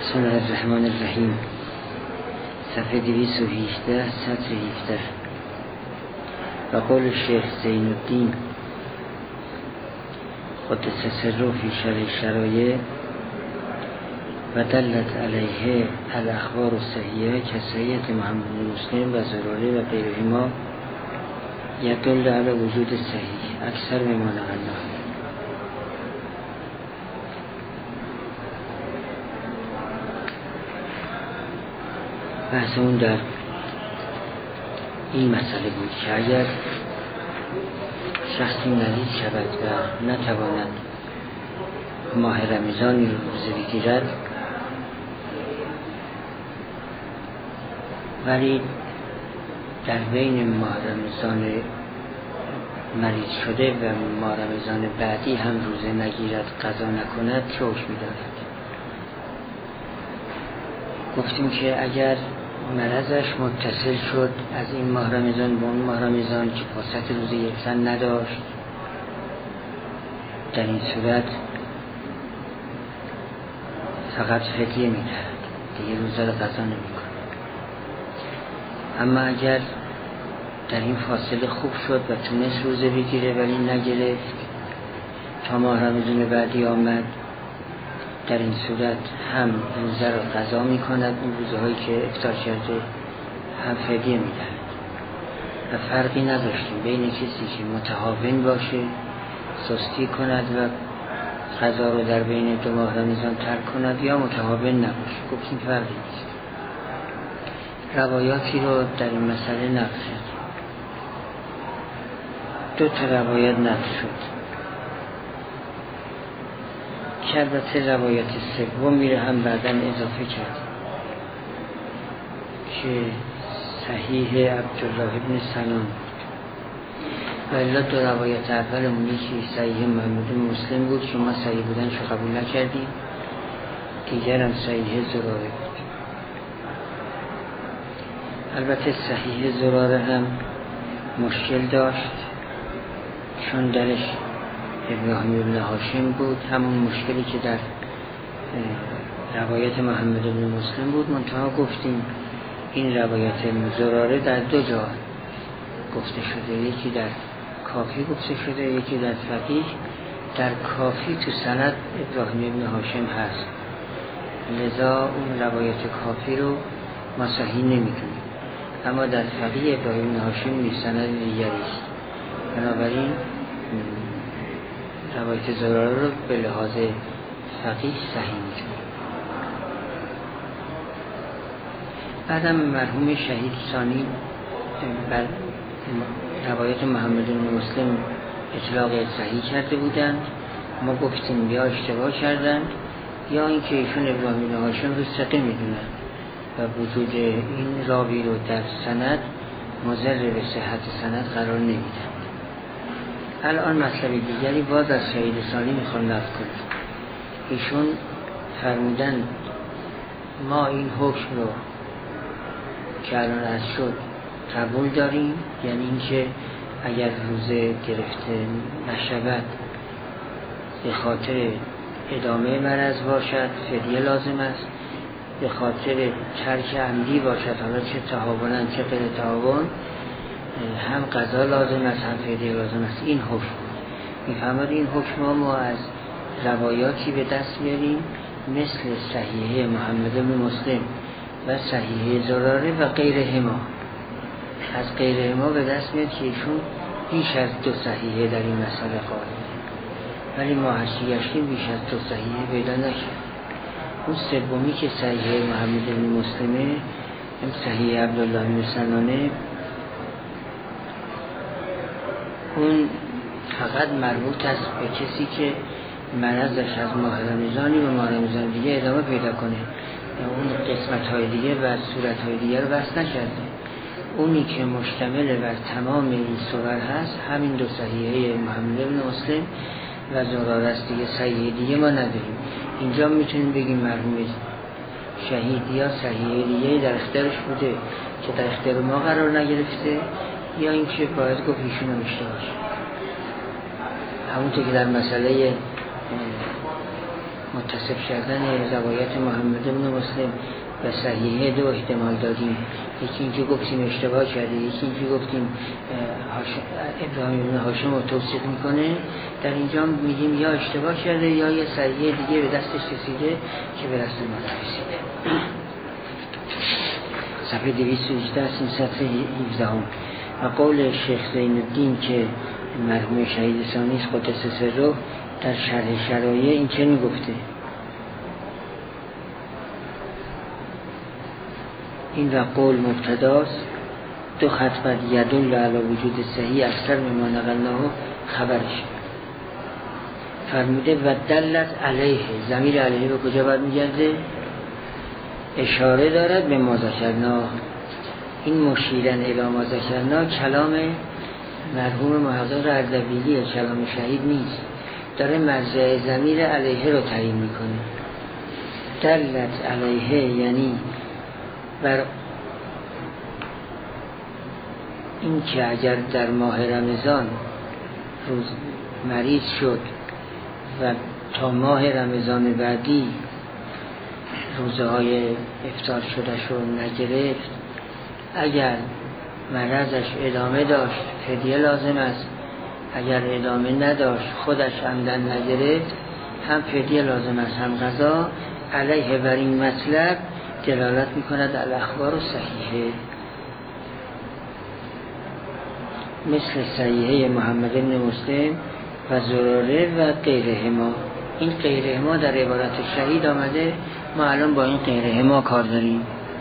بسم الله الرحمن الرحیم. صفحه 218 سطر 17. و قول شیخ زین الدین قدس سره فی شرح شرایع و دلت علیه الاخبار الصحیحه کصحیحة محمد بن مسلم و زراره و غیرهما یدل علی وجود صحیح اکثر مما نقلناه. بحثمون در این مسئله بود که اگر شخصی مریض شود و نتواند ماه رمضانی رو روزه بگیرد ولی در بین ماه رمضان مریض شده و ماه رمضان بعدی هم روزه نگیرد، قضا نکند، چه حکمی دارد؟ گفتیم که اگر مرضش متصل شد از این ماه رمضان با اون ماه رمضان که فرصت روزه گرفتن نداشت، در این صورت فقط فدیه می‌دهد، دیگه روزه رو قضا نمی‌کند. اما اگر در این فاصله خوب شد و تونست روزه بگیره ولی نگرفت تا ماه رمضان بعدی آمد، در این صورت هم روزه را قضا می کند، اون روزهایی که افطار کرده، هم فدیه می دهد. و فرقی نداشتیم بین کسی که متهاون باشه، سستی کند و قضا رو در بین دو ماه رمضان ترک کند، یا متهاون نباشه. گفتیم فرقی نیست. روایاتی رو در این مسئله نقل کرد. دو تا روایت نقل شد که البته روایت سوم میره هم بعداً اضافه کرد که صحیح عبدالله ابن سنان و الا دو روایت اولمون یکی صحیح محمد بن مسلم بود که ما صحیح بودنش رو قبول نکردیم، دیگر هم صحیح زراره بود. البته صحیح زراره هم مشکل داشت چون درش ابراهیم ابن هاشم بود، همون مشکلی که در روایت محمد بن مسلم بود. منتها گفتیم این روایت زراره در دو جا گفته شده، یکی در کافی گفته شده، یکی در فقیه. در کافی تو سند ابراهیم ابن هاشم هست، لذا اون روایت کافی رو ما صحیح نمی‌دونیم، اما در فقیه ابراهیم ابن هاشم نیست، سند دیگری است. بنابراین روایت زراره رو به لحاظ فقیه صحیح می‌دونیم. بعدم مرحوم شهید ثانی بر روایت محمد بن مسلم اطلاق صحیح کرده بودند. ما گفتیم یا اشتباه کردند یا اینکه ایشون ابراهیم بن هاشم رو ثقه می‌دونند و وجود این راوی رو در سند مضر به صحت سند قرار نمیدن. الان مطلب دیگری باز از شهید ثانی میخوام نقل کنم. ایشون فرمودن ما این حکم رو که الان از شد قبول داریم، یعنی اینکه اگر روزه گرفته نشود به خاطر ادامه مرض باشد فدیه لازم است، به خاطر ترک عمدی باشد، حالا چه تهاونن چه غیر تهاون، هم قضا لازم است هم فدیه لازم است. این حکم میفهمد. این حکم ما از روایاتی به دست میاریم مثل صحیحه محمد بن مسلم و صحیحه زراره و غیرهما. از غیرهما به دست میاد که ایشون بیش از دو صحیحه در این مسئله قائل، ولی ما هرچی گشتیم بیش از دو صحیحه پیدا نکرد. اون سومی که صحیحه محمد بن مسلمه، این صحیح عبدالله بن سنانه، اون فقط مربوط است به کسی که مرضش از ماه رمضانی و ماه رمضان دیگه ادامه پیدا کنه، اون قسمت‌های دیگه و صورت‌های دیگه رو بس نکرده. اونی که مشتمل بر تمام این صور هست همین دو صحیحه محمد بن مسلم و زراره است دیگه. صحیح دیگه ما نداریم. اینجا میتونیم بگیم مرحوم شهید یا صحیح دیگه در اختیارش بوده که در اختیار ما قرار نگرفته، یا اینکه باید گفت ایشون هم اشتباهه. همونطور که در مسئله متصف شدن روایت محمد بن مسلم و صحیحه دو احتمال دادیم. یکی اینکه گفتیم اشتباه کرده، یکی اینکه گفتیم ابراهیم بن هاشم رو توصیف میکنه. در اینجا میگیم یا اشتباه کرده یا یه صحیحه دیگه به دستش رسیده که به دست ما رسیده. صفحه 218 است، این صفحه 17 و قول شیخ زین الدین که مرحوم شهید ثانی قدس سره در شرح شرایع این چه میگفته؟ این و قول مبتداست، دو خط بعد یدل علی وجود صحیح اکثر مما نقلناه خبرش فرموده و دلت علیه. ضمیر علیه به کجا برمیگرده؟ اشاره دارد به ما ذکرنا. این مشیرن الی ما ذکرنا کلام مرحوم محقق اردبیلیه، کلام شهید نیست. داره مرجع ضمیر علیه رو تعیین میکنه. دلت علیه یعنی بر این که اگر در ماه رمضان روز مریض شد و تا ماه رمضان بعدی روزه های افطار شدش رو نگرفت، اگر مرضش ادامه داشت فدیه لازم است، اگر ادامه نداشت خودش عمدن نگرفت هم فدیه لازم است هم قضا. علیه بر این مطلب دلالت میکند الاخبار صحیحه، مثل صحیحه محمد بن مسلم و زراره و غیرهما. این غیرهما در عبارت شهید آمده، ما الان با این غیرهما کار داریم.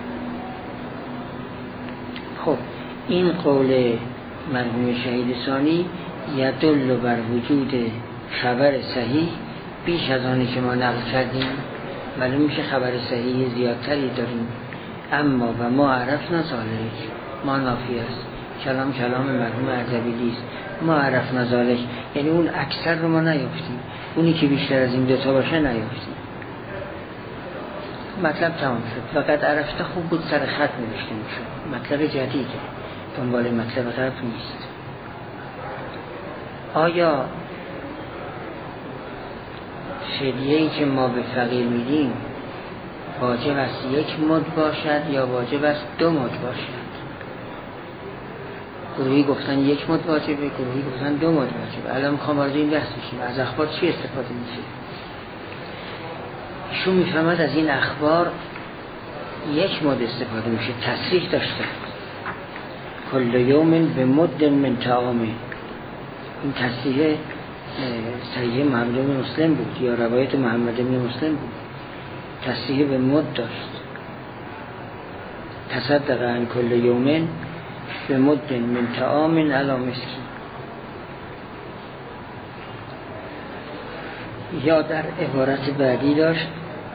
خب این قول مرحوم شهید ثانی یدل بر وجود خبر صحیح بیش از آنی که ما نقل کردیم. معلوم میشه خبر صحیح زیادتری داریم. اما و ما عرفنا ذالک، ما نافی است، کلام مرحوم اردبیلی است. ما عرفنا ذالک یعنی اون اکثر رو ما نیافتیم، اونی که بیشتر از این دوتا باشه نیافتیم. مطلب تمام شد. فقط عرفته خوب بود سر خط نوشته میشد، مطلب جدیده، دنبال مطلب غرب نیست. آیا فدیه‌ای که ما به فقیر میدیم واجب است یک مد باشد یا واجب است 2 مد باشد؟ گروهی گفتن 1 مد واجبه، گروهی گفتن 2 مد واجبه. الان میخوام وارد این بحث بشیم. از اخبار چی استفاده میشه؟ ایشون میفهمد از این اخبار 1 مد استفاده میشه. تصریح داشته کل یوم به مد من طعام. این تصریح صحیح محمد بن مسلم بود یا روایت محمد بن مسلم بود. تصریح به مد داشت. تصدق عن کل یوم به مد من طعام علی مسکین. یا در عبارت بعدی داشت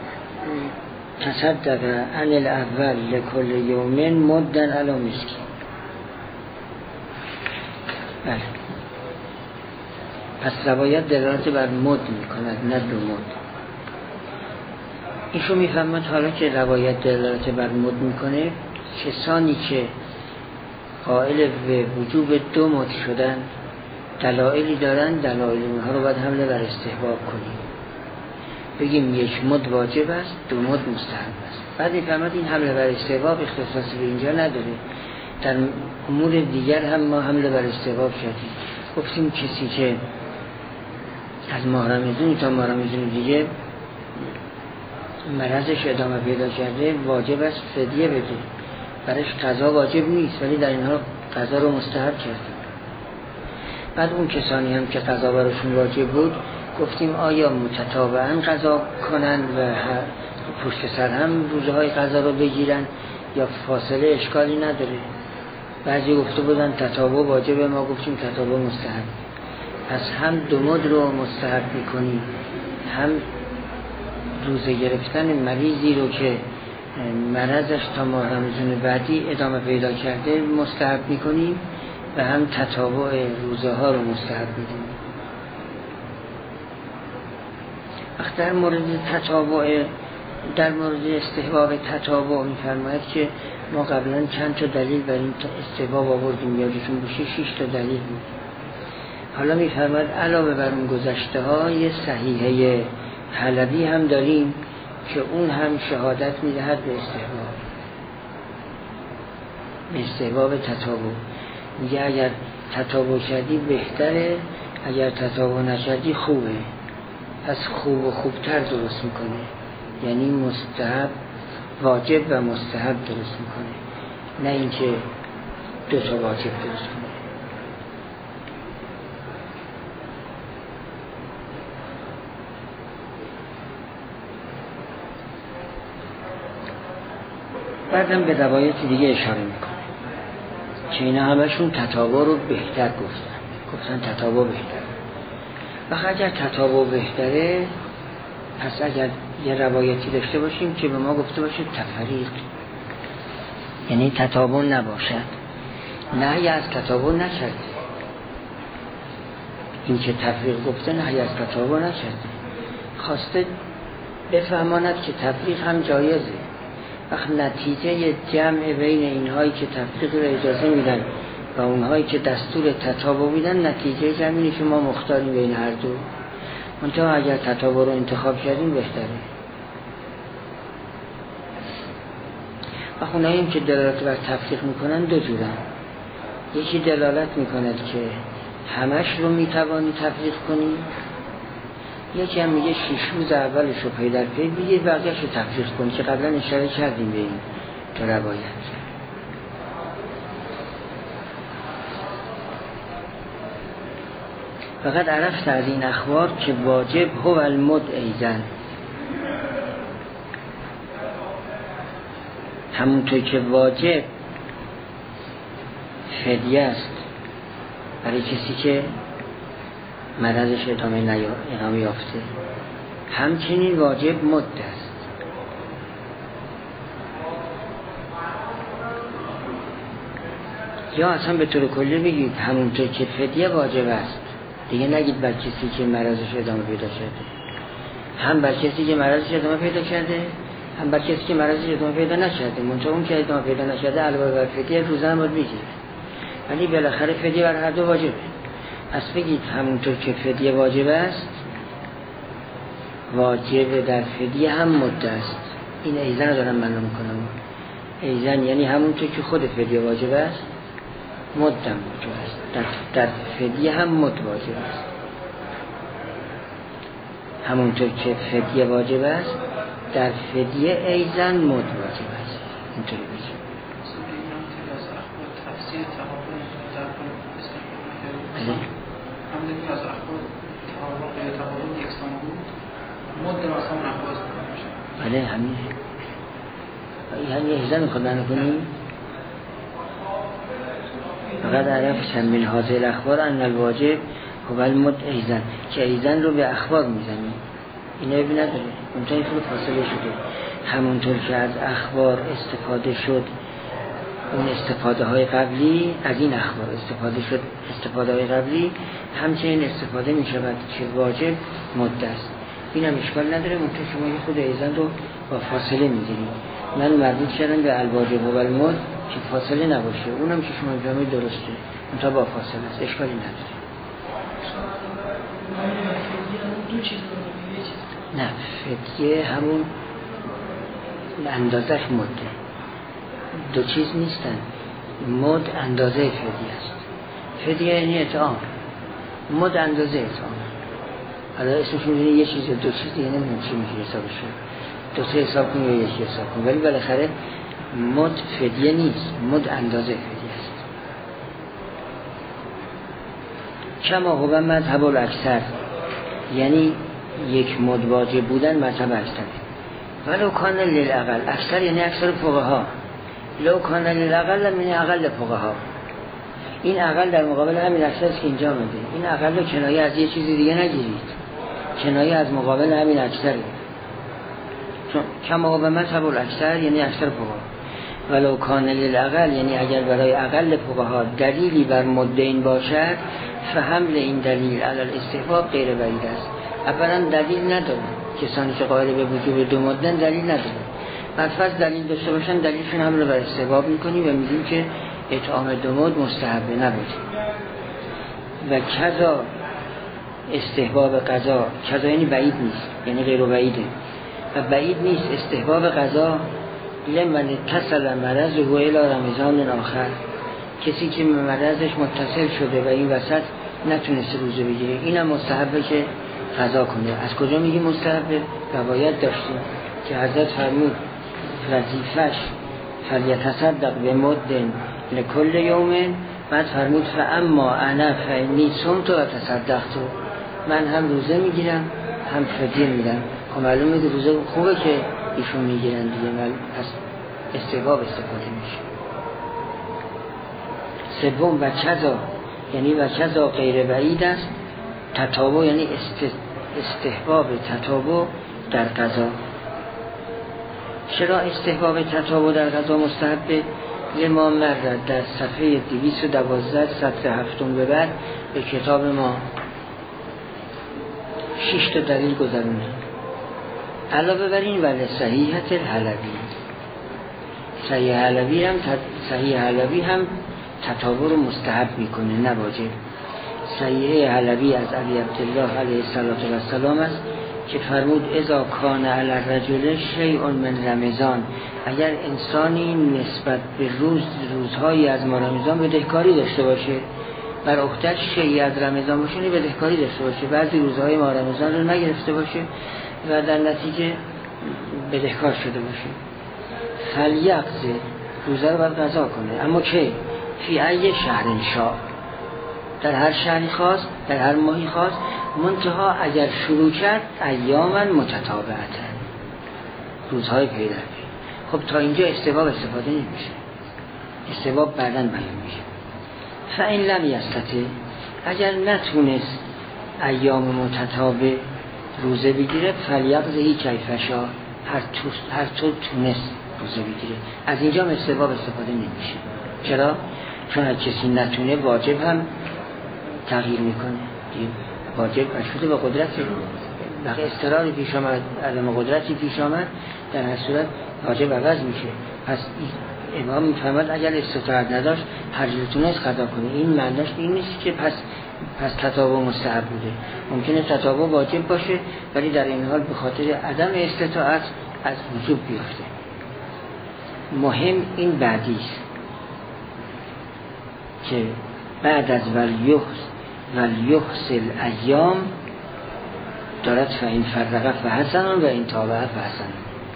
تصدق عن الاول لکل یوم مدن علی مسکین. بله، پس روایت دلالت بر مد میکند نه 2 مد. ایشون میفهمد حالا که روایت دلالت بر مد میکنه، کسانی که قائل به وجوب 2 مد شدن دلایلی دارن، دلایل اونها رو باید حمله بر استحباب کنیم. بگیم 1 مد واجب است، 2 مد مستحب است. بعد میفهمد این حمله بر استحباب اختصاصی به اینجا نداره. در امور دیگر هم ما حمله بر استحباب کردیم. گفتیم کسی که از ماه رمضان تا ماه رمضان دیگه مرضش ادامه پیدا کرده واجب است فدیه بده، برش قضا واجب نیست، ولی در اینها قضا رو مستحب کردیم. بعد اون کسانی هم که قضا براشون واجب بود گفتیم آیا متتابعاً قضا کنند و پشت سر هم روزهای قضا رو بگیرن یا فاصله اشکالی نداره. بعضی گفته بودن تتابع واجب، ما گفتیم تتابع مستحب. پس هم 2 مد رو مستحب میکنیم، هم روزه گرفتن مریضی رو که مرضش تا ماه رمضان بعدی ادامه پیدا کرده مستحب میکنیم و هم تتابع روزه ها رو مستحب میکنیم. در مورد تتابع، در مورد استحباب تتابع میفرماید که ما قبلا چند تا دلیل بر این استحباب آوردیم، یادتون باشه 6 تا دلیل بود. حالا میفرماید علاوه بر اون گذشته های صحیحه حلبی هم داریم که اون هم شهادت میدهد به استحباب تتابع. میگه اگر تتابع کردی بهتره، اگر تتابع نکردی خوبه. پس خوب و خوبتر درست میکنه، یعنی مستحب، واجب و مستحب درست میکنه، نه اینکه دو تا واجب درست کنه. بعدم به روایت دیگه اشاره میکنه که اینا همشون تتابع رو بهتر گفتن تتابع بهتر. و اگر تتابع بهتره، پس اگر یه روایتی داشته باشیم که به ما گفته باشه تفریق، یعنی تتابع نباشد، نهی از تتابع نکرده. این که تفریق گفته نهی از تتابع نکرده، خواسته بفهماند که تفریق هم جایزه. وقت نتیجه جمع بین اینهایی که تفریق رو اجازه میدن و اونهایی که دستور تتابع میدن، نتیجه جمع اینه که ما مختاریم بین هر دو. منتها اگر تتابع رو انتخاب کردیم بهتره. و اونهایی که دلالت بر تفریق میکنن دو جورن. یکی دلالت میکند که همش رو میتوانی تفریق کنی، یکی هم میگه 6 روز اولش رو پی در پی بگیر بقیه‌اش رو تفریق کنی، که قبلا اشاره کردیم به این تو روایت. فقط عرفت از این اخبار که واجب هو المد ایزن، همونطور که واجب فدیه است برای کسی که مرضش ادامه یافته، همچنین واجب مد است. یا اصلا به طور کلی بگید همونطور که فدیه واجب است، دیگه نگید بر کسی که مرضش ادامه پیدا کرده، هم بر کسی که مرضش ادامه پیدا کرده، هم بر کسی که مرضش ادامه پیدا نکرده. منتها اون که ادامه پیدا نکرده علاوه بر فدیه روزه هم باید بگیره، ولی بالاخره فدیه بر هر دو واجبه. پس بگید همونطور که فدیه واجب است، واجب در فدیه هم مد است. این ایزن رو دارم معلوم کنم. ایزن یعنی همونطور که خود فدیه واجب است، مد هم واجب است. در فدیه هم مد واجب است. همونطور که فدیه واجب است، در فدیه ایزن مد واجب است. اینطوری بگید. همونطور که از اخبار تقابل یکسان بود، مد را اصلا نخواست کنم. بله همینه. یعنی ایزن خدا نکنیم. فقط عرفتم من هذه الاخبار ان الواجب هو المد ایزن، که ایزن رو به اخبار میزنیم. این عیبی نداره. منتها این خود فاصله شده. همونطور که از اخبار استفاده شد، اون استفاده های قبلی از این اخبار استفاده شد، استفاده های قبلی همچنین استفاده می شود که واجب مد است. این هم اشکال نداره. منتها شما یه خود ایزن رو با فاصله میگیرید. من مربوط کردم به الواجب و المد که فاصله نباشه. اونم که شما جامعه درسته، منتها با فاصله است، اشکالی نداره. نه، فدیه همون اندازش مده، دو چیز نیستن. مد اندازه فدیه است. فدیه یعنی اطعام، مد اندازه اطعام. حالا اسمش می‌بینی یه چیز یا دو چیز، یعنی نمی‌دونم چی میشه حسابش. دو تا حساب کنی یا یکی حساب کنی، ولی بالاخره مد فدیه نیست، مد اندازه فدیه است. کما هو مذهب الاکثر، یعنی یک مد واجب بودن مذهب اکثر. ولو کان للاقل، اکثر یعنی اکثر فقها، لو کان للاقل من اقل فقها. این اقل در مقابل همین اکثر است که اینجا آمده. این اقل رو کنایه از یه چیزی دیگه نگیرید، کنایه از مقابل همین اکثره. چون کما هو مذهب الاکثر یعنی اکثر فقها. ولو کان للاقل یعنی اگر برای اقل فقها دلیلی بر مدین باشد، فحمل این دلیل علی الاستحباب غیر بعید است. اولا دلیل نداره، کسانی که قائل به وجوب دو مدن دلیل نداره. بعد دلیل داشته باشن، دلیلشون حمل بر استحباب میکنیم و میگیم که اطعام دو مد مستحبه نباشه. و کذا استحباب قضا، قضا یعنی بعید نیست، یعنی غیر بعیده و بعید نیست استحباب قضا لمن اتصل مرضه الی رمضان آخر، کسی که مرضش متصل شده و این وسط نتونسته روزه بگیره اینم مستحبه که قضا کنه. از کجا میگی مستحبه؟ روایت داشتیم که حضرت فرمود وظیفش فلیتصدق بمد لکل یوم، بعد فرمود فاما انا فانی صمت و تصدقت، من هم روزه میگیرم هم فدیه میدم. خب معلومه که روزه خوبه که ایشون میگیرن دیگه، پس استحباب استفاده میشه. سوم و کذا، یعنی و کذا غیر بعید است تتابع، یعنی استحباب تتابع در قضا. چرا استحباب تتابع در قضا مستحبه؟ لما مرد در صفحه 212 سطر 7 به بعد به کتاب ما 6 تا دلیل گذرونه. علاوه بر این ولی صحیحت الحلبی، صحیح حلبی هم تتابع رو مستحب میکنه نه واجب. صحیح حلبی از علی عبدالله علیه السلام است که فرمود اذا کان علی الرجل شیء من رمضان، اگر انسانی نسبت به روزهایی از ماه رمضان بدهکاری داشته باشه، بر عهده‌اش شیئی از رمضان باشه بدهکاری داشته باشه، بعضی روزهای ماه رمضان رو نگرفته باشه و در نتیجه بدهکار شده باشه، فلیقضی، روزه رو باید قضا کنه. اما که فی ای شهر شاء، در هر شهری خاص، در هر ماهی خاص، منتها اگر شروع کرد ایاما متتابعه، روزهای پی در پی. خب تا اینجا استحباب استفاده نمیشه، استحباب بعداً بیان میشه. فإن لم یستطع، اگر نتونست ایام متتابع روزه بگیره فلیقضی کیف شاء، هر طور تونست روزه بگیره. از اینجا استحباب استفاده نمیشه. چرا؟ چون اگه کسی نتونه واجب هم تغییر میکنه، واجب شده به قدرت وقتی اضطراری پیش آمد، عدم قدرتی پیش آمد، در هر صورت واجب عوض میشه. پس امام میفرماد اگر استطاعت نداشت هر جور تونست قضا کنه. این معناش این نیست که پس تتابع مستحب بوده، ممکنه تتابع واجب باشه ولی در این حال به خاطر عدم استطاعت از وجوب بیفته. مهم این بعدی است که بعد از ولیحصل ایام دارد فإن فرق فحسن و این تابع فحسن.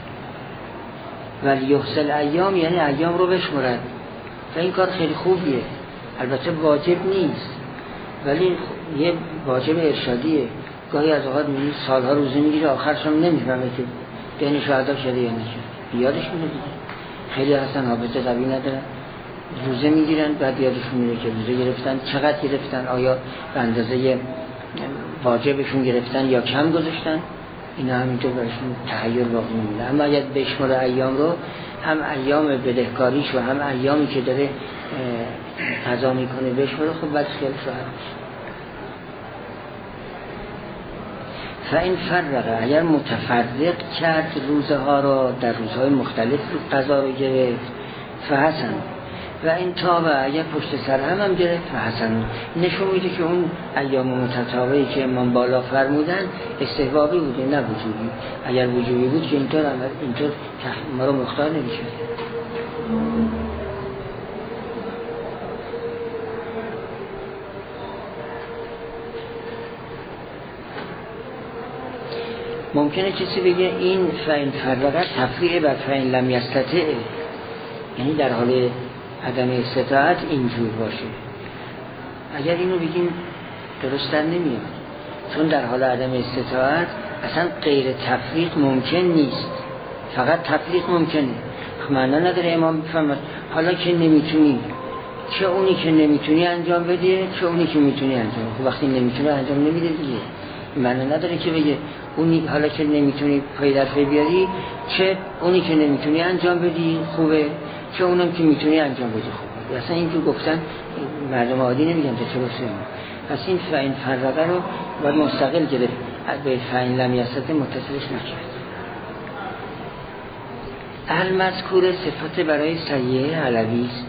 ولیحصل ایام یعنی ایام رو بشمرد و این کار خیلی خوبیه، البته واجب نیست ولی یه واجب ارشادیه. گاهی از اوقات می‌بینی سالها روزه میگیره آخرش هم نمیفهمه که دین شهدا شده یا نشده، یادش میره دیگه. خیلی هستن حافظه قوی ندارن، روزه میگیرن بعد یادشون میره که روزه گرفتن، چقدر گرفتن، آیا به اندازه واجبشون گرفتن یا کم گذاشتن، اینا همینطور برشون تحیر باقی میمونه. اما اگر بشماره ایام رو، هم ایام بدهکاریش و هم ایامی که داره قضا میکنه بشماره، خب بعد خیالش راحت میشه. فإن فرق، اگر متفرق کرد روزه ها را، در روزهای مختلف قضا رو گرفت، فحسن. و این تابع، اگر پشت سر هم گرفت فحسن، نشون میده که اون ایام متتابعی که امام بالا فرمودن استحبابی بوده نه وجوبی. اگر وجوبی بود که اینطور ما رو مختار نمیشه. ممکنه کسی بگه این فإن فرق تفریع بر فإن لم یستطع، یعنی در حال عدم استطاعت اینجور باشه. اگر اینو بگیم درست در نمیاد، چون در حال عدم استطاعت اصلا غیر تفریق ممکن نیست، فقط تفریق ممکنه. معنا نداره امام بفرماد حالا که نمیتونی، چه اونی که نمیتونی انجام بده چه اونی که میتونی انجام بده. وقتی نمیتونه انجام نمیده دیگه، معنا نداره که بگه اونی حالا که نمیتونی پای در پی بیاری، چه اونی که نمیتونی انجام بدی خوبه چه اونم که میتونی انجام بدی خوبه. اصلا این که گفتن مردم عادی نمیگن چه بسیم. پس این فإن فرقه رو باید مستقل گرفت، به فإن لم یستطع متصلش نکرد. المذکور صفت برای صحیح حلبی است،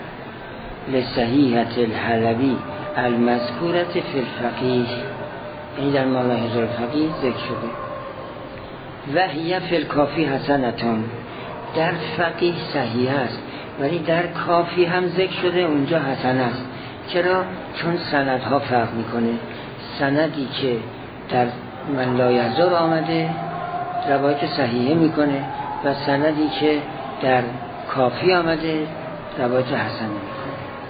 لصحیحة الحلبی المذکورة فی الفقیه، این در ملاحظ الفقیه ذکر شده. و هی فی الکافی حسنتان، در فقیه صحیح است ولی در کافی هم ذکر شده اونجا حسن است. چرا؟ چون سندها فرق میکنه. سندی که در من لا یحضر آمده روایت صحیحه میکنه و سندی که در کافی آمده روایت حسن میکنه.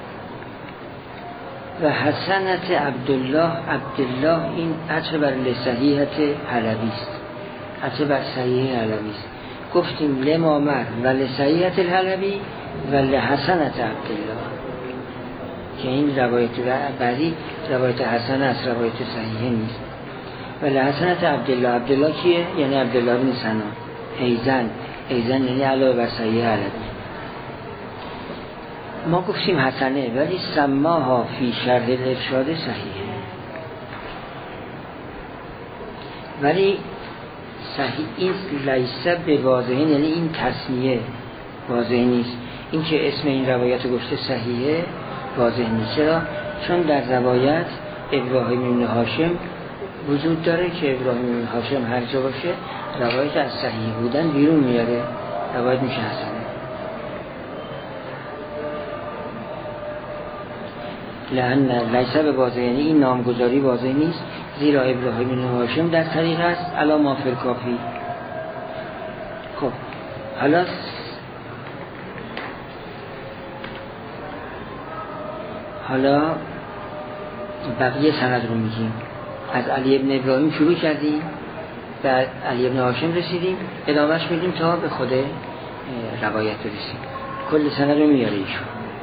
و حسنت عبدالله این عطف بر لصحیحت حلبی است، عطف بر صحیح حلبی است. گفتیم لمامر و لصحیحت الحلبی و لحسنت عبدالله، که این روایت بعدی روایت حسن است، روایت صحیحه نیست. و لحسنت عبدالله کیه؟ یعنی عبدالله بن سنان. ایزن یعنی علاوه بر صحیح حلبی. ما گفتیم حسنه ولی سماها فی شرح الارشاد صحیحه، ولی صحیح این لیسه به واضحین، یعنی این تصمیه واضح نیست. این که اسم این روایت گفته صحیحه واضح نیست. چرا؟ چون در روایت ابراهیم بن هاشم وجود داره که ابراهیم بن هاشم هر جا باشه روایت از صحیح بودن بیرون میاره، روایت میشه حسنه. لأن لیسه به واضح، یعنی این نامگذاری واضح نیست، زیرا ابراهیم بن هاشم در طریق است علا ما فی الکافی. خب حالا بقیه سند رو میگیم. از علی ابن ابراهیم شروع کردیم، بعد علی ابن هاشم رسیدیم، ادامهش میدیم تا به خود روایت رسیم. کل سند رو میاره ایشون.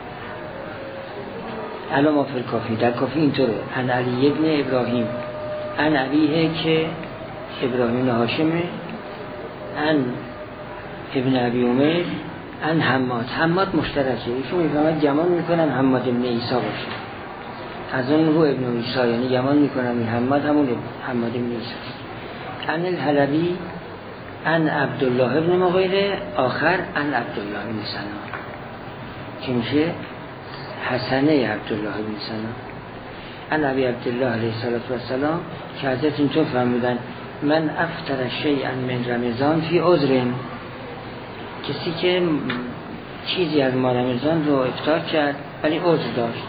علا ما فی الکافی، در کافی اینطوره. ان علی ابن ابراهیم ان ابیه که ابراهیم هاشمه، ان ابن ابی عمر ان حماد مشترکه. ایشون میفهمد گمان میکنن حماد ابن عیسی باشه، از اون رو ابن عیسی، یعنی گمان میکنن این حماد همون حماد ابن عیسی. ان الحلبی ان عبدالله ابن مغیره آخر ان عبدالله ابن سنان، که میشه حسنه عبدالله ابن سنان. ان ابی عبدالله علیه السلام که حضرت اینطور فرمودن من افطر شیئا من رمضان فی عذر، کسی که چیزی از ماه رمضان رو افطار کرد ولی عذر داشت،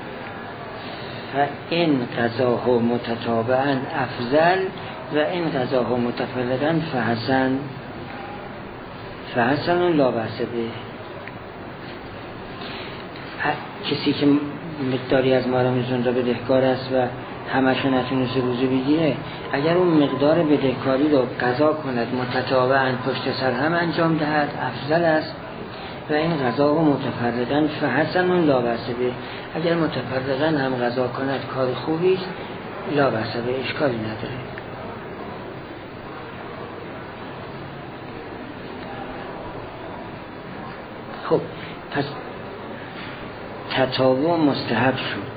فإن قضاه متتابعا افضل و این قضاه متفرقا فحسن لا بأس به. کسی که مقداری از ماه رمضان را بدهکار است و همشو نتونست روزه بگیره، اگر اون مقدار بدهکاری رو قضا کند متتابعاً پشت سر هم انجام دهد افضل است. و این قضا و متفرقاً فحسن لا بأس به، اگر متفرقاً هم قضا کند کار خوبی است، لا بأس به، اشکالی نداره. خب پس تطاوع مستحب شد،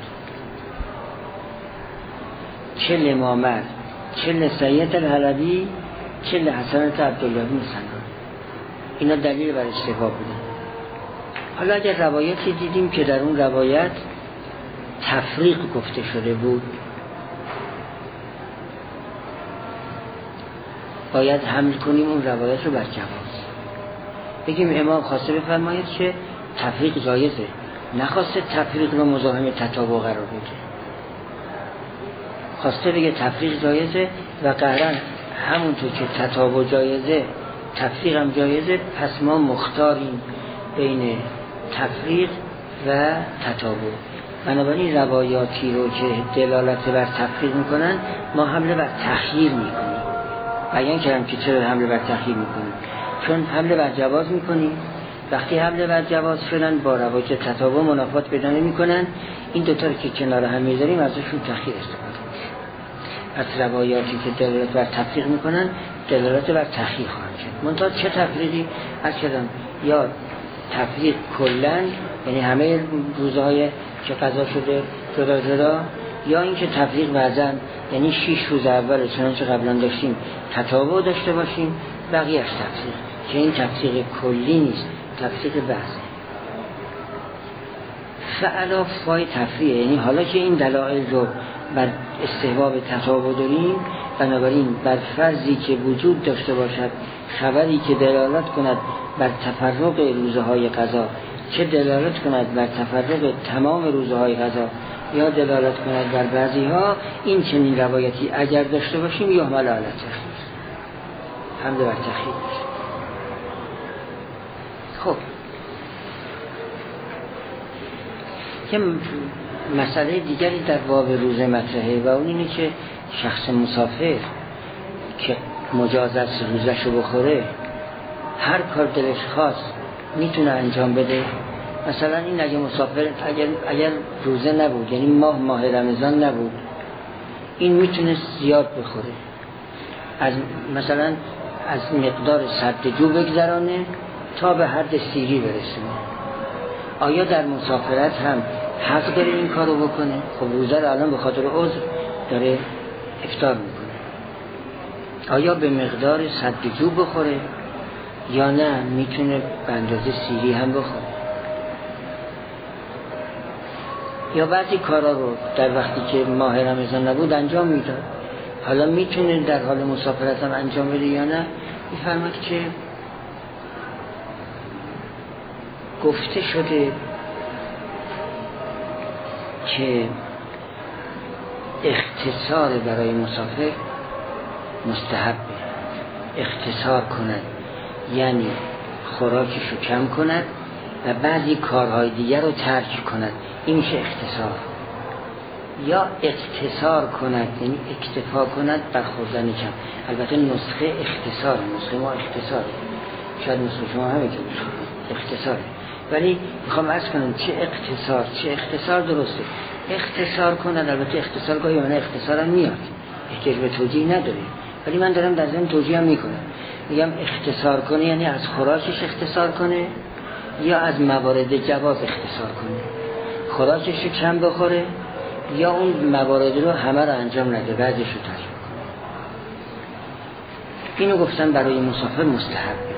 چه لمامر، چه لصحیحت الحلبی، چه لحسنت عبدالله بن سنان. اینا دلیل بر استحباب بودن. حالا اگر روایتی دیدیم که در اون روایت تفریق گفته شده بود، باید حمل کنیم اون روایت رو بر جواز. بگیم امام خواسته بفرماید که تفریق جایزه، نخواسته تفریق رو مزاحم تتابع قرار بده. خواسته بگه تفریق جایزه و قرن همونطور که تتابع جایزه تفریق هم جایزه، پس ما مختاریم بین تفریق و تتابع. بنابراین روایاتی رو که دلالت بر تفریق میکنن ما حمله بر تخییر میکنیم. بیان کردم که چرا حمله بر تخییر میکنیم، چون حمله بر جواز میکنیم. وقتی حمله بر جواز شدن با روایت تتابع منافات پیدا نمیکنن، این دوتا رو که کنار هم میذاریم ازشون تخییر استفاده میشه. از روایاتی که دلالت بر تفریق میکنن دلالت بر تخییر خواهند شد. منتها چه تفریقی؟ از کردم یا تفریق کلن، یعنی همه روزهای که قضا شده جدا جدا، یا اینکه تفریق بعضن، یعنی 6 روز اول چنانچه قبلا داشتیم تتابع داشته باشیم، بقیهش تفریق، که این تفریق کلی نیست، تفریق بعضه. فعلا فای تفریق، یعنی حالا که این دلائل رو بر استحباب تطابق داریم، بنابراین بر فرضی که وجود داشته باشد خبری که دلالت کند بر تفرق روزهای قضا، چه دلالت کند بر تفرق تمام روزهای قضا یا دلالت کند بر بعضی ها، این چنین روایتی اگر داشته باشیم یحمل علی التخییر، حمل بر تخییر. خب یه مسئله دیگری در باب روزه مطرحه و اون اینه که شخص مسافر که مجاز است روزشو بخوره، هر کار دلش خواست میتونه انجام بده. مثلا این اگه مسافر اگر روزه نبود، یعنی ماه رمضان نبود، این میتونه زیاد بخوره، مثلا از مقدار سد جو بگذرانه تا به حد سیری برسونه. آیا در مسافرت هم حق داره این کارو بکنه؟ خب روزه رو الان به خاطر عذر داره افطار میکنه، آیا به مقدار سد جو بخوره یا نه میتونه به اندازه سیری هم بخوره؟ یا بعضی کارا رو در وقتی که ماه رمضان نبود انجام میداد، حالا میتونه در حال مسافرت هم انجام بده یا نه؟ میفرماد که گفته شده که اختصار برای مسافر مستحبه، اختصار کند یعنی خوراکشو کم کند و بعضی کارهای دیگر رو ترک کند، این میشه اختصار. یا اختصار کند یعنی اکتفا کند بر خوردن کم. البته نسخه اختصار، نسخه ما اختصار، شاید نسخه شما همه که اختصار، ولی میخوام عرض کنم چه اختصار درسته. اختصار کند، البته اختصار گاهی من اختصار هم میاد، احتیاج به توجیه نداره، ولی من دارم در ضمن توجیه هم میکنم. میگم اختصار کنه یعنی از خوراکش اختصار کنه یا از موارد جواز اختصار کنه، خوراکش رو کم بخوره یا اون موارد رو همه رو انجام نده، بعضیش رو ترک کنه. اینو گفتم برای مسافر مستحبه.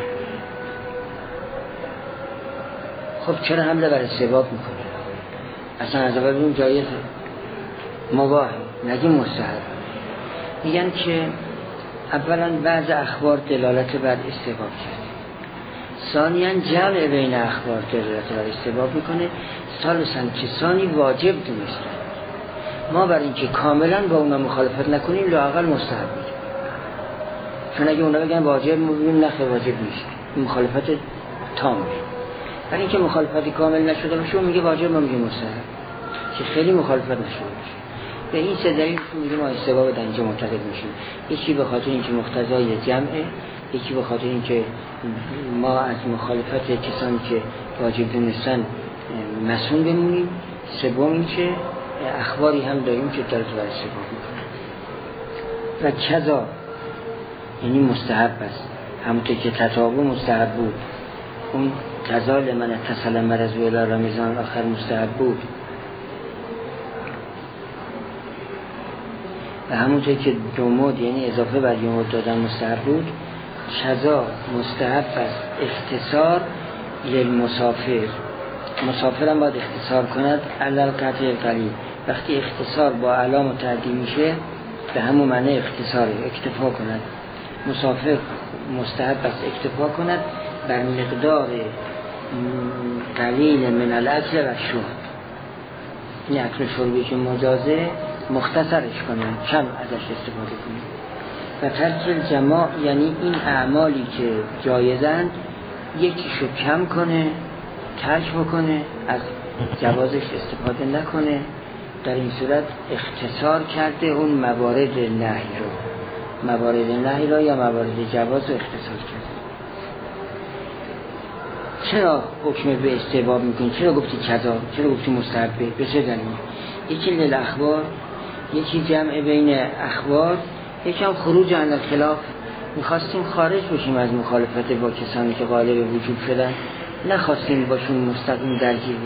خب چرا حمله بر استحباب میکنه؟ اصلا از اول اون جایزه، مباهه، نگیم مستحب. میگن که اولا بعض اخبار دلالت بر استحباب کرد، ثانیاً جمع بین اخبار دلالت بر استحباب میکنه، ثالثاً که ثانی واجب دونست. ما برای اینکه کاملا با اونا مخالفت نکنیم لااقل مستحب میگیم، چون اگه اونا بگن واجب میگیم نه واجب نیست، مخالفت تام میشه. برای اینکه مخالفتی کامل نشده باشه میگه واجب، ما میگه مستحب، که خیلی مخالفت نشده باشه. به این سه دلیل میگه ما استحباب در اینجا معتقد میشیم. یکی به خاطر اینکه مقتضای جمعه، یکی به خاطر اینکه ما از مخالفت کسانی که واجب دونستن مسئول بمونیم، سوم اینکه اخباری هم داریم که داره تو استحباب میکنه. و کذا یعنی مستحب است، همونطور که تطابق مستحب بود، اون کذا لمن اتصل مرض و الی رمضان آخر مستحب بود، و همونطور که جمعود یعنی اضافه بر جمعود دادن مستحب بود، کذا مستحب است اختصار للمسافر. مسافر هم باید اختصار کند علل قطع قلیل. وقتی اختصار با علام متعدی میشه به همون معنی اختصاره، اکتفا کند. مسافر مستحب است اکتفا کند بر مقدار قلیل من الاکل و شرب، این اکل شربی که مجازه مختصرش کنن، کم ازش استفاده کنن. و ترک جماع یعنی این اعمالی که جایزند یکیشو کم کنه، ترک بکنه، از جوازش استفاده نکنه. در این صورت اختصار کرده اون موارد نهی رو یا موارد جواز رو اختصار کرده. چرا حکم به استحباب میکنی؟ چرا گفتی کذا؟ چرا گفتی مستحبه؟ به چه دلیل؟ یکی للاخبار، یکی جمع بین اخبار، یکی هم خروج عن الخلاف. میخواستیم خارج بشیم از مخالفت با کسانی که غالب وجود شدن، نخواستیم باشون مستقیم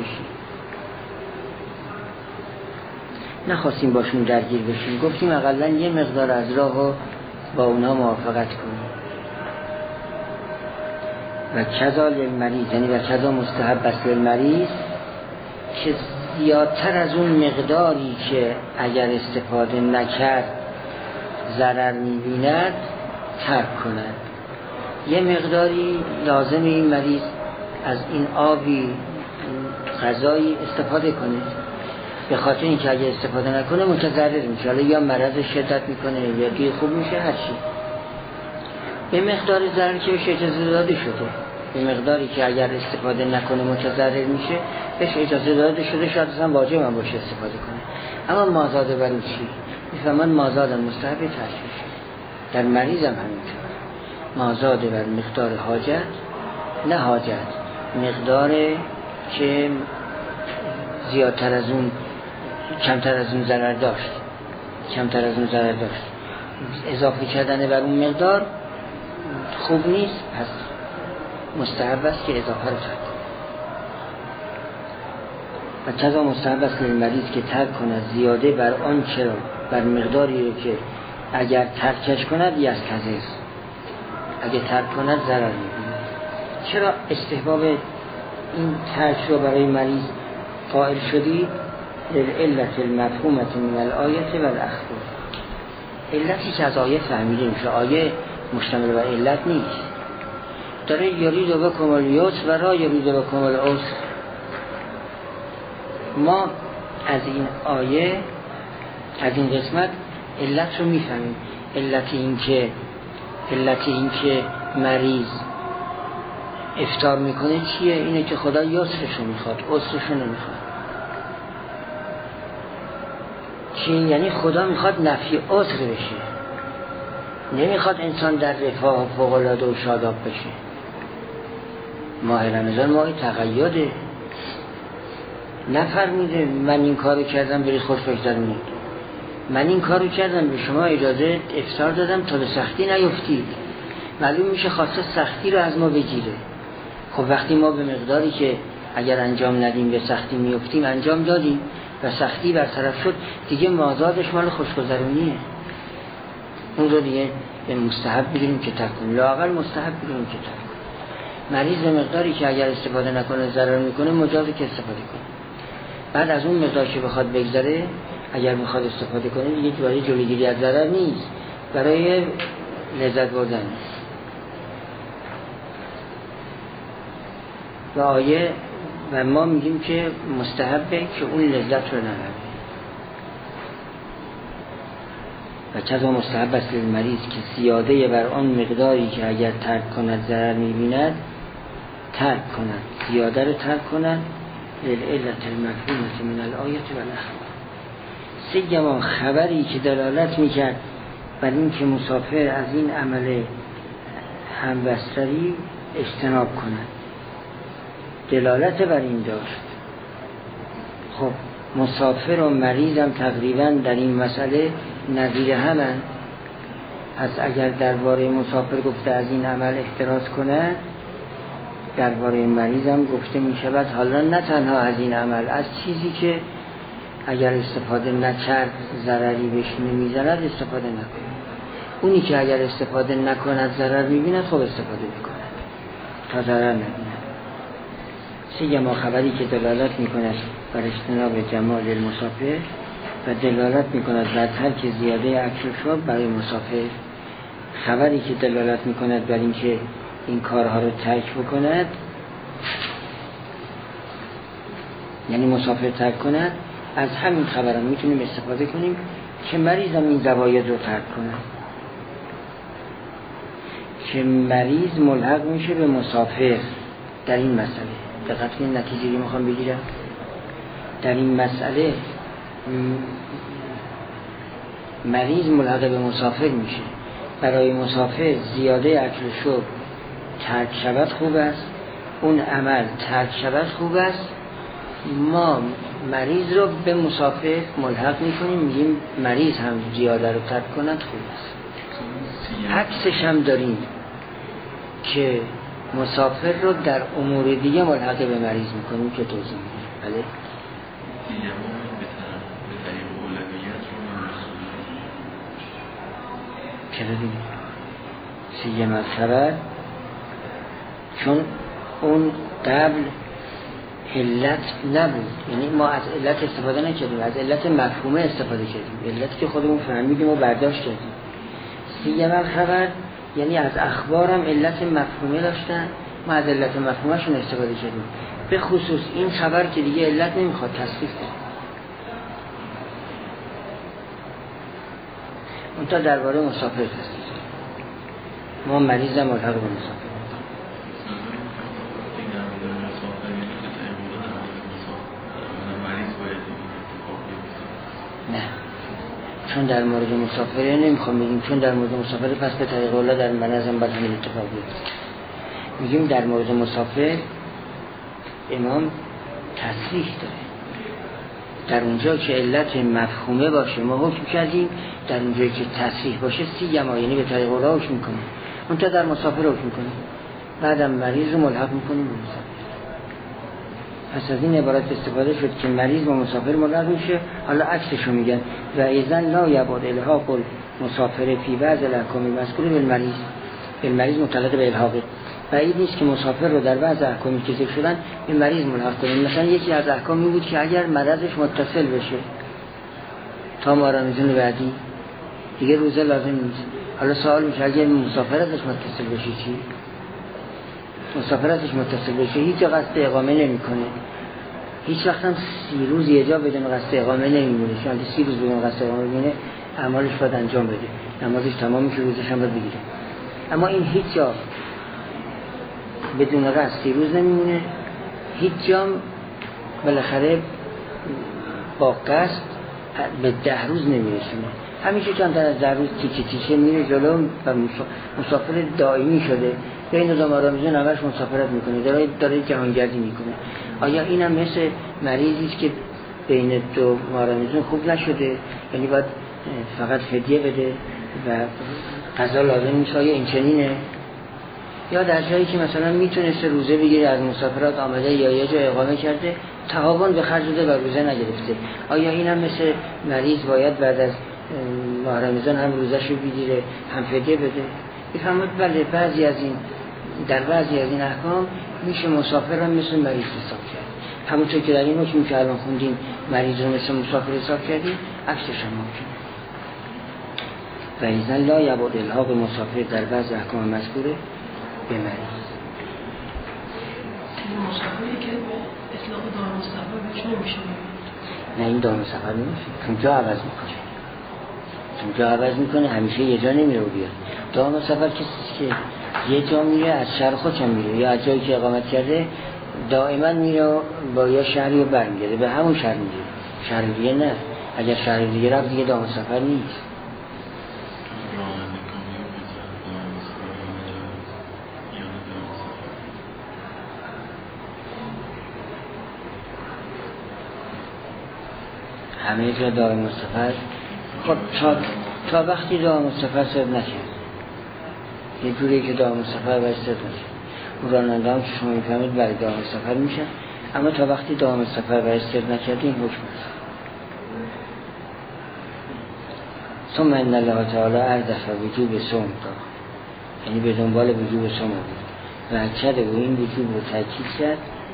درگیر بشیم، گفتیم اقلا یه مقدار از راهو با اونا موافقت کنیم. و کذا للمریض، یعنی و کذا مستحب است للمریض که زیادتر از اون مقداری که اگر استفاده نکرد ضرر می‌بیند ترک کند. یه مقداری لازم این مریض از این آبی غذایی استفاده کنه، به خاطر اینکه اگه استفاده نکنه متضرر میشه، حالا یا مرض شدت میکنه یا دیگه خوب میشه، هر چی. به مقدار ضرر که بهش اجازه داده شده، به مقداری که اگر استفاده نکنه متضرر میشه بهش اجازه داده شده، شاید اصلا واجب هم باشه استفاده کنه. اما مازاد بر این چی؟ میفهمن مازاد مستحب ترکش. در مریض هم همینطور، مازاد بر مقدار حاجت، نه حاجت، مقدار که زیادتر از اون کمتر از اون ضرر داشت، کمتر از اون ضرر داشت، اضافه کردن بر اون مقدار خوب نیست، پس مستحب است که اضافه رو ترک و کذا مستحب است للمریض که ترک کند زیاده بر آن چرا بر مقداری رو که اگر ترکش کند یستحضر، اگر ترک کند ضرر می‌بیند. چرا استحباب این ترک رو برای مریض قائل شدی؟ للعلت المفهومة من الآیة و الاخبار، علتی که از آیه فهمیده میشه. آیه مشتمل بر علت نیست، داره یرید بکم الیسر و لا یرید بکم العسر. ما از این آیه، از این قسمت علت رو میفهمیم. علت این که مریض افطار میکنه چیه؟ اینه که خدا یسرشو میخواد، عسرشو نمیخواد. چی؟ یعنی خدا میخواد نفی عسر بشه، نمیخواد انسان در رفاه فوق‌العاده و شاداب بشه. ماه رمضان ماه تقییده، نفرمیده من این کارو کردم برید خوش بگذرونید، من این کارو کردم به شما اجازه افطار دادم تا به سختی نیفتید. معلوم میشه خواسته سختی رو از ما بگیره. خب وقتی ما به مقداری که اگر انجام ندیم به سختی میفتیم انجام دادیم و سختی برطرف شد، دیگه مازادش مال خوشگذرونیه، اون رو دیگه مستحب بگیریم که ترک کنیم، لااقل مستحب بگیریم که ترک کنیم. مریض به مقداری که اگر استفاده نکنه ضرر میکنه مجازه که استفاده کنه. بعد از اون مقدار که بخواد بگذره، اگر میخواد استفاده کنه دیگه برای جلوگیری از ضرر نیست، برای لذت بردن نیست. و آیه و ما میگیم که مستحبه که اون لذت رو نبره. و کذا مستحب است للمریض که زیاده بر آن مقداری که اگر ترک کند ضرر میبیند ترک کند، زیاده رو ترک کند. للعلت المفهومة من الآیة و الاخبار، سیما خبری که دلالت میکرد بر این که مسافر از این عمل همبستری اجتناب کند، دلالت بر این داشت. خب مسافر و مریض هم تقریبا در این مسئله نظیر همند. پس اگر درباره مسافر گفته از این عمل احتراز کند، درباره مریض هم گفته می شود حالا نه تنها از این عمل، از چیزی که اگر استفاده نکرد ضرری بهش نمیزند استفاده نکند. اونی که اگر استفاده نکند ضرر میبیند خب استفاده میکند تا ضرر نبیند. سیما خبری که دلالت میکند بر اجتناب جمال المسافر و دلالت میکند بر ترک زیاده اکل و شرب برای مسافر. خبری که دلالت میکند بر این که این کارها رو ترک بکند، یعنی مسافر ترک کند، از همین خبرم میتونیم استفاده کنیم که مریض هم این زواید رو ترک کند، که مریض ملحق میشه به مسافر در این مسئله. دقت کنید نتیجه رو میخوام بگیرم. در این مسئله مریض ملحق به مسافر میشه. برای مسافر زیاده اکل و شرب ترک شود خوب است، اون عمل ترک شود خوب است. ما مریض رو به مسافر ملحق میکنیم، میگیم مریض هم زیاده رو ترک کند خوب است. عکسش هم داریم که مسافر رو در امور دیگه ملحق به مریض میکنیم که توضیح میدیم. بله؟ چرا دیگه؟ سیما خبر، چون اون قبل علت نبود، یعنی ما از علت استفاده نکردیم، از علت مفهومه استفاده کردیم، علتی که خودمون فهمیدیم و برداشت کردیم. سیما خبر یعنی از اخبارم علت مفهومه داشتن، ما از علت مفهومشون استفاده کردیم. به خصوص این خبر که دیگه علت نمیخواد تصریف کنه. اون تا درباره مسافر تصریف ما مریضم ملحق به مسافر. نه، چون در مورد مسافر نمیخوام بگیم، چون در مورد مسافر پس به طریق الله در منظم باید همین اتفاق بیفته. میگیم در مورد مسافر امام تصریح داره، در اونجا که علت مفهومه باشه ما حکم کردیم، در اونجا که تصریح باشه سیما یعنی به طریق الله حکم میکنیم. اون تا در مسافر حکم میکنیم، بعدم مریض رو ملحق میکنیم به مسافر. پس از این عبارت استفاده شد که مریض و مسافر ملحق میشه. حالا عکسشو میگن و ایزن لا یباد الحاق المسافر فی بعض الاحکام مذکور بالمریض متعلق به الحاقه. بعید نیست که مسافر رو در بعض احکامی که ذکر شدن به مریض ملحق کنیم. مثلا یکی از احکامی بود که اگر مرضش متصل بشه تا مارانزون بعدی دیگه روزه لازم نیست. حالا سوال میشه اگر مسافر ازش متصل بشه چی؟ مسافر ازش متصل بشه هیچ قصد اقامه نمیکنه، هیچ وقت هم 30 روز یه جا بدون قصد اقامه نمیمونه. چون 30 روز بدون قصد اقامه بمونه اعمالش باید انجام بده، نمازش تمام میشه، روزش هم باید بگیره. اما این هیچ جا بدون قصد 30 روز نمیمونه، هیچ جا بالاخره با قصد به 10 روز نمیرسونه. همیشه چند تا از 10 روز تیکه میره جلو و مسافر دائمی شده. بین دو رمضان همش مسافرت میکنه، داره جهانگردی میکنه. آیا این هم مثل مریضی است که بین دو رمضان خوب نشده، یعنی باید فقط فدیه بده و قضا لازم نیست؟ آیا این چنینه؟ یا در جایی که مثلا میتونسته روزه بگیره، از مسافرات آمده یا یه جا اقامه کرده، تهاون به خرج داده و روزه نگرفته، آیا این هم مثل مریض باید بعد از ماه رمضان هم روزه‌شو بگیره هم فدیه بده؟ بفرمایید بله، در بعضی از این احکام میشه مسافر هم مثل مریض حساب کرد. همونطور که در این حکمی که الان خوندیم مریض رو مثل مسافر حساب کردیم، عکسش هم ممکنه. و ایزن لا یباد الحاق مسافر در بعض احکام مذکوره به مریض. مسافری که اطلاق دارم سفر بهش نمیشه. نه، این دارم سفر نمیشه، چون جا عوض میکنه، همیشه یه جا نمیره و بیاد. دارم سفر کسی که یه جا میره از شهر خودش میره یا از جایی که اقامت کرده دائما میره و با یا شهری رو برمیگرده به همون شهر میره، شهر دیگه نه. اگر شهر دیگه رفت دیگه دارم سفر نیست. همه جا دائم سفر. خب تا وقتی دائم سفر صرف نکرد، یه جوری که دائم سفر باید صرف نکرد، اون راننده هم که شما میفهمید برای دائم سفر میشه. اما تا وقتی دائم سفر باید صرف نکرد این حکم است. ثم ان الله تعالی اردف وجوب صوم دا، یعنی به دنبال وجوب صوم بود و اکد و این وجوب رو تاکید کرد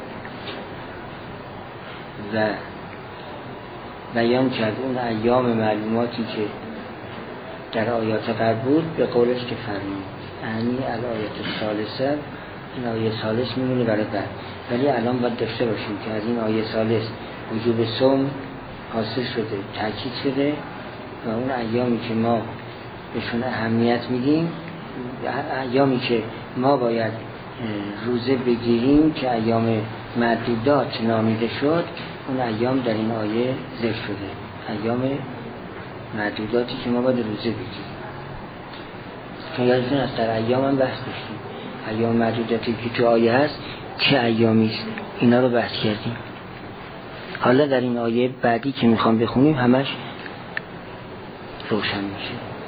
و بیان کرد اون ایام معلوماتی که در آیات قبل بود به قولش که فرمود یعنی الآیات الثالثه، این آیه ثالث میمونه برای بعد، ولی الان باید داشته باشیم که از این آیه ثالث وجوب صوم حاصل شده، تاکید شده و اون ایامی که ما بهشون اهمیت میدیم، ایامی که ما باید روزه بگیریم که ایام معدودات نامیده شد، اون ایام در این آیه ذکر شده، ایام معدوداتی که ما باید روزه بگیریم. چون یادتون است در ایام هم بحث داشتیم، ایام معدوداتی که تو آیه هست چه ایامی است، اینا رو بحث کردیم. حالا در این آیه بعدی که میخوام بخونیم همش روشن میشه.